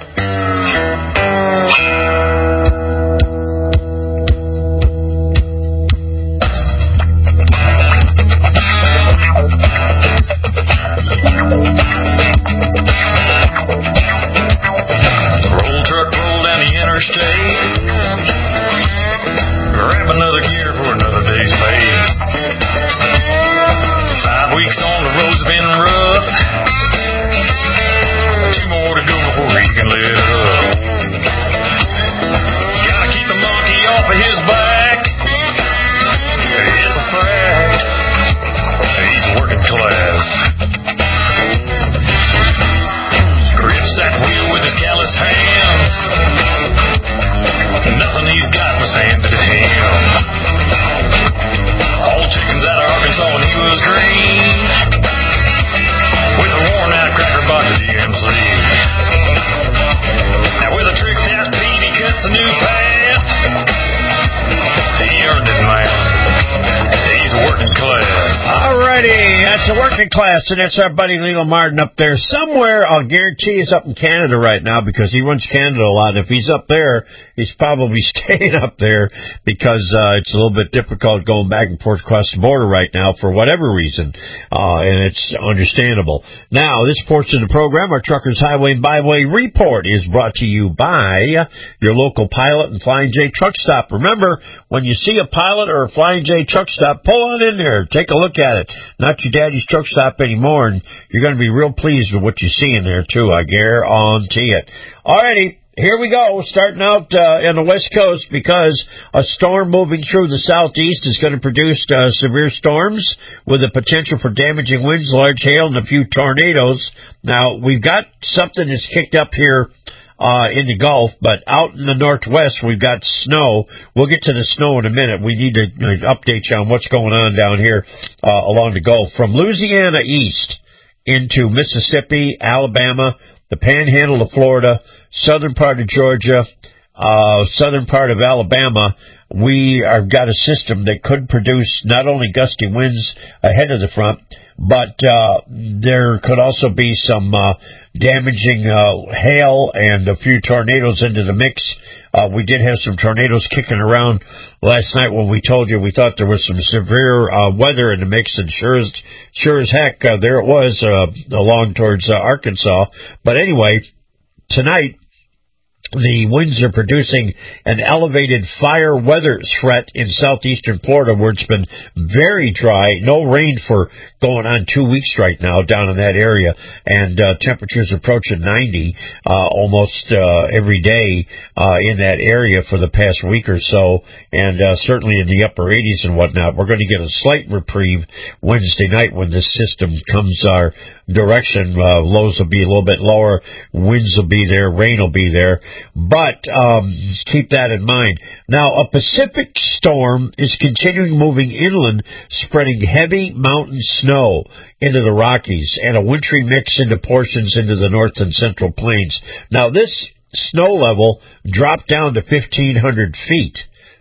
Roll truck roll down the interstate. Grab another gear for another day's pay. Five weeks on the road's been rough. Two more to go before he can let up. the working class, and that's our buddy Lilo Martin up there somewhere. I'll guarantee he's up in Canada right now because he runs Canada a lot. If he's up there, he's probably staying up there because uh, it's a little bit difficult going back and forth across the border right now for whatever reason, uh, and it's understandable. Now, this portion of the program, our Truckers Highway and Byway Report, is brought to you by your local Pilot and Flying J Truck Stop. Remember, when you see a Pilot or a Flying J Truck Stop, pull on in there, take a look at it. Not your daddy's truck stop anymore, and you're going to be real pleased with what you see in there, too. I guarantee it. Alrighty, here we go, starting out uh, on the West Coast because a storm moving through the southeast is going to produce uh, severe storms with the potential for damaging winds, large hail, and a few tornadoes. Now, we've got something that's kicked up here Uh, in the Gulf, but out in the Northwest, we've got snow. We'll get to the snow in a minute. We need to uh, update you on what's going on down here uh, along the Gulf. From Louisiana east into Mississippi, Alabama, the panhandle of Florida, southern part of Georgia, uh, southern part of Alabama, we have got a system that could produce not only gusty winds ahead of the front, but uh, there could also be some uh, damaging uh, hail and a few tornadoes into the mix. Uh, we did have some tornadoes kicking around last night when we told you we thought there was some severe uh, weather in the mix, and sure as, sure as heck, uh, there it was uh, along towards uh, Arkansas. But anyway, tonight, the winds are producing an elevated fire weather threat in southeastern Florida where it's been very dry, no rain for going on two weeks right now down in that area, and uh, temperatures approaching ninety uh, almost uh, every day uh, in that area for the past week or so, and uh, certainly in the upper eighties and whatnot. We're going to get a slight reprieve Wednesday night when this system comes our direction. Uh, lows will be a little bit lower, winds will be there, rain will be there. But um, keep that in mind. Now, a Pacific storm is continuing moving inland, spreading heavy mountain snow into the Rockies and a wintry mix into portions into the north and central plains. Now, this snow level dropped down to fifteen hundred feet.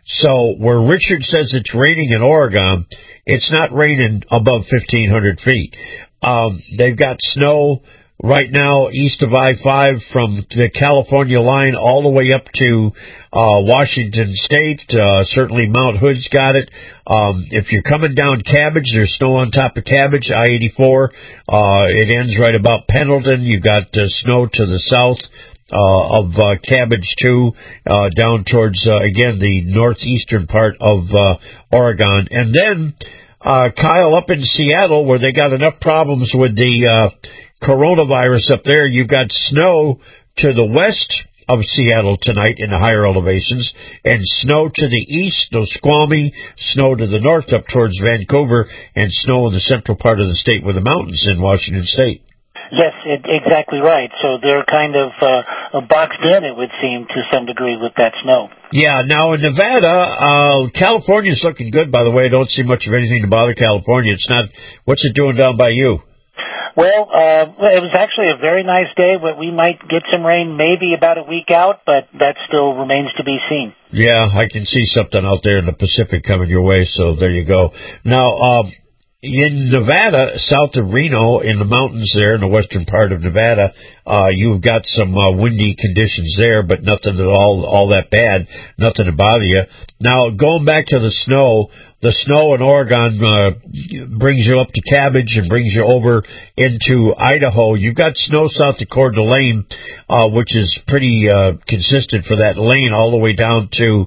So where Richard says it's raining in Oregon, it's not raining above fifteen hundred feet. Um, they've got snow right now east of I five from the California line all the way up to uh, Washington State. Uh, certainly Mount Hood's got it. Um, if you're coming down Cabbage, there's snow on top of Cabbage, I eighty-four. Uh, it ends right about Pendleton. You've got uh, snow to the south uh, of uh, Cabbage, too, uh, down towards, uh, again, the northeastern part of uh, Oregon. And then, uh, Kyle, up in Seattle, where they got enough problems with the uh, coronavirus up there, you've got snow to the west of Seattle tonight in the higher elevations, and snow to the east, no Squamish, snow to the north up towards Vancouver, and snow in the central part of the state with the mountains in Washington State. Yes, it, exactly right. So they're kind of uh, boxed in, it would seem, to some degree with that snow. Yeah, now in Nevada, uh, California's looking good, by the way. I don't see much of anything to bother California. It's not, what's it doing down by you? Well, uh, it was actually a very nice day, but we might get some rain maybe about a week out, but that still remains to be seen. Yeah, I can see something out there in the Pacific coming your way, so there you go. Now, um, in Nevada, south of Reno, in the mountains there, in the western part of Nevada, uh, you've got some uh, windy conditions there, but nothing at all, all that bad, nothing to bother you. Now, going back to the snow, the snow in Oregon uh, brings you up to Cabbage and brings you over into Idaho. You've got snow south of Coeur d'Alene, uh, which is pretty uh, consistent for that lane all the way down to,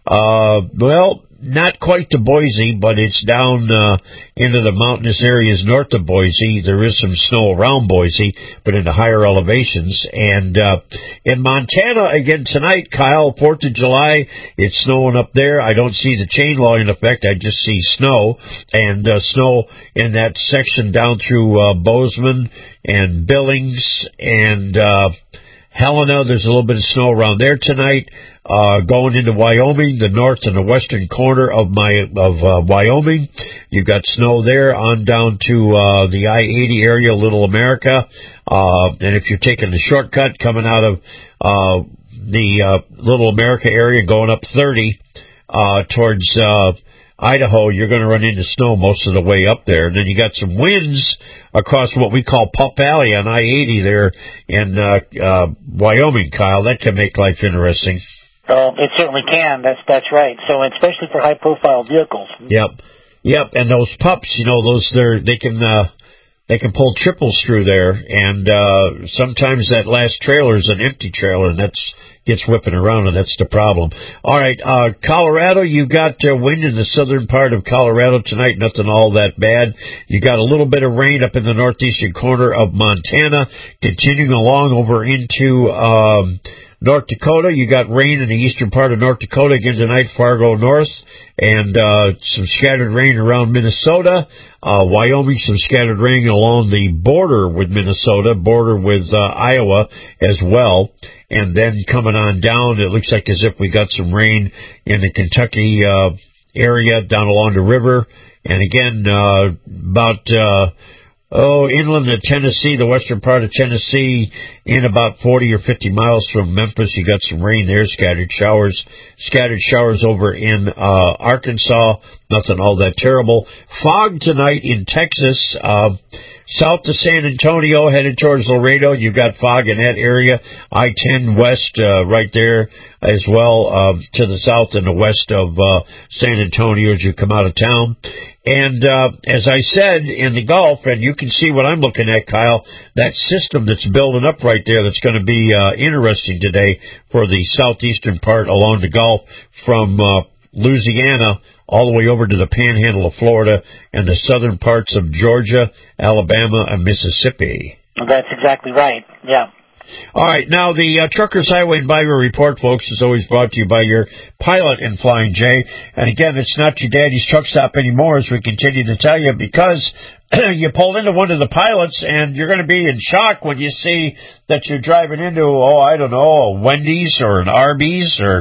uh, well, not quite to Boise, but it's down uh, into the mountainous areas north of Boise. There is some snow around Boise, but in the higher elevations. And uh, in Montana, again tonight, Kyle, fourth of July, it's snowing up there. I don't see the chain law in effect. I just see snow, and uh, snow in that section down through uh, Bozeman and Billings and uh, Helena. There's a little bit of snow around there tonight. Uh, going into Wyoming, the north and the western corner of my, of, uh, Wyoming. You've got snow there on down to, uh, the I eighty area, Little America. Uh, and if you're taking the shortcut coming out of, uh, the, uh, Little America area going up thirty, uh, towards, uh, Idaho, you're going to run into snow most of the way up there. And then you got some winds across what we call Pup Valley on I eighty there in uh, uh, Wyoming, Kyle. That can make life interesting. Oh, it certainly can. That's that's right. So especially for high-profile vehicles. Yep, yep. And those pups, you know, those they're they can uh, they can pull triples through there, and uh, sometimes that last trailer is an empty trailer, and that's gets whipping around, and that's the problem. All right, uh, Colorado, you got uh, wind in the southern part of Colorado tonight. Nothing all that bad. You got a little bit of rain up in the northeastern corner of Montana, continuing along over into Um, North Dakota. You got rain in the eastern part of North Dakota again tonight, Fargo North, and uh, some scattered rain around Minnesota. Uh, Wyoming, some scattered rain along the border with Minnesota, border with uh, Iowa as well. And then coming on down, it looks like as if we got some rain in the Kentucky uh, area down along the river. And again, uh, about... Uh, Oh, inland of Tennessee, the western part of Tennessee, in about forty or fifty miles from Memphis, you got some rain there, scattered showers, scattered showers over in uh, Arkansas, nothing all that terrible. Fog tonight in Texas, uh, south of San Antonio, headed towards Laredo, you've got fog in that area. I ten west, uh, right there as well, uh, to the south and the west of uh, San Antonio as you come out of town. And uh, as I said, in the Gulf, and you can see what I'm looking at, Kyle, that system that's building up right there that's going to be uh, interesting today for the southeastern part along the Gulf from uh, Louisiana all the way over to the panhandle of Florida and the southern parts of Georgia, Alabama, and Mississippi. That's exactly right, yeah. All right, now the uh, Truckers Highway and Byway Report, folks, is always brought to you by your pilot in Flying J. And again, it's not your daddy's truck stop anymore, as we continue to tell you, because you pull into one of the pilots and you're going to be in shock when you see that you're driving into, oh, I don't know, a Wendy's or an Arby's, or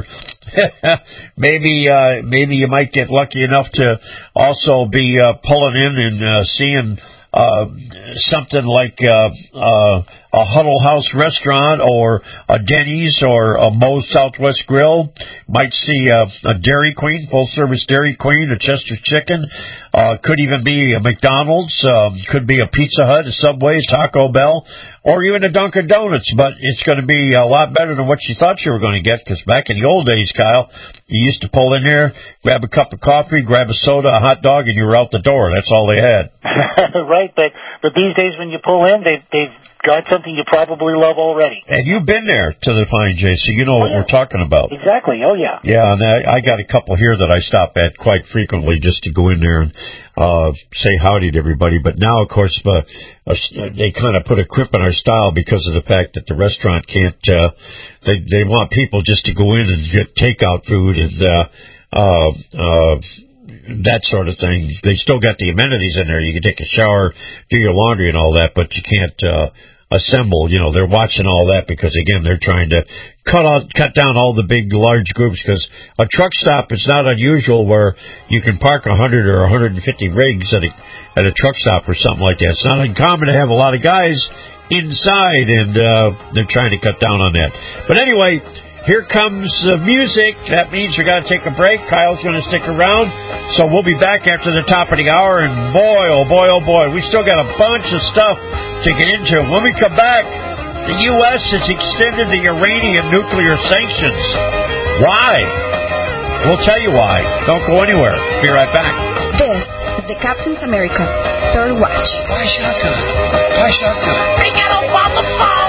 maybe uh, maybe you might get lucky enough to also be uh, pulling in and uh, seeing uh, something like uh, uh, a Huddle House restaurant or a Denny's or a Moe's Southwest Grill. Might see a, a Dairy Queen, full-service Dairy Queen, a Chester Chicken. Uh, could even be a McDonald's. Um, could be a Pizza Hut, a Subway, a Taco Bell, or even a Dunkin' Donuts. But it's going to be a lot better than what you thought you were going to get, because back in the old days, Kyle, you used to pull in there, grab a cup of coffee, grab a soda, a hot dog, and you were out the door. That's all they had. Right, but but these days when you pull in, they they've got something you probably love already. And you've been there to the Flying J, so you know oh, what yeah. we're talking about. Exactly. Oh yeah. Yeah, and I, I got a couple here that I stop at quite frequently just to go in there and uh say howdy to everybody. But now, of course, uh, uh, they kind of put a crimp in our style because of the fact that the restaurant can't. Uh, they they want people just to go in and get takeout food and uh, uh, uh, that sort of thing. They still got the amenities in there. You can take a shower, do your laundry, and all that, but you can't. Uh, assemble, you know, they're watching all that because, again, they're trying to cut out, cut down all the big, large groups, because a truck stop, it's not unusual where you can park one hundred or one hundred fifty rigs at a, at a truck stop or something like that. It's not uncommon to have a lot of guys inside, and uh, they're trying to cut down on that. But anyway, here comes uh, music. That means we're going to take a break. Kyle's going to stick around. So we'll be back after the top of the hour. And boy, oh boy, oh boy, we still got a bunch of stuff to get into. When we come back, the U S has extended the Iranian nuclear sanctions. Why? We'll tell you why. Don't go anywhere. Be right back. This is the Captain's America Third Watch. Why shotgun? Why shotgun? They got a Obama phone!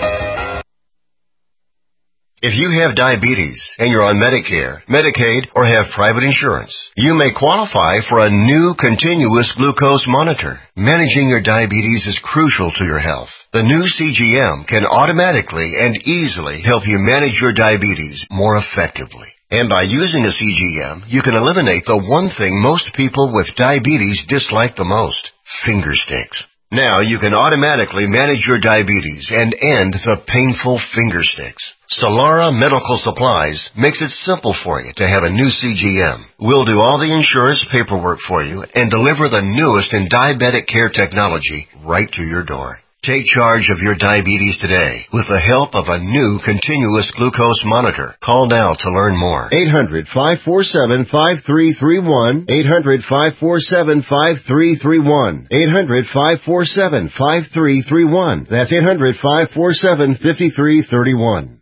If you have diabetes and you're on Medicare, Medicaid, or have private insurance, you may qualify for a new continuous glucose monitor. Managing your diabetes is crucial to your health. The new C G M can automatically and easily help you manage your diabetes more effectively. And by using a C G M, you can eliminate the one thing most people with diabetes dislike the most: finger sticks. Now you can automatically manage your diabetes and end the painful finger sticks. Solara Medical Supplies makes it simple for you to have a new C G M. We'll do all the insurance paperwork for you and deliver the newest in diabetic care technology right to your door. Take charge of your diabetes today with the help of a new continuous glucose monitor. Call now to learn more. eight hundred, five four seven, five three three one. eight hundred, five four seven, five three three one. eight hundred, five four seven, five three three one. That's eight hundred, five four seven, five three three one.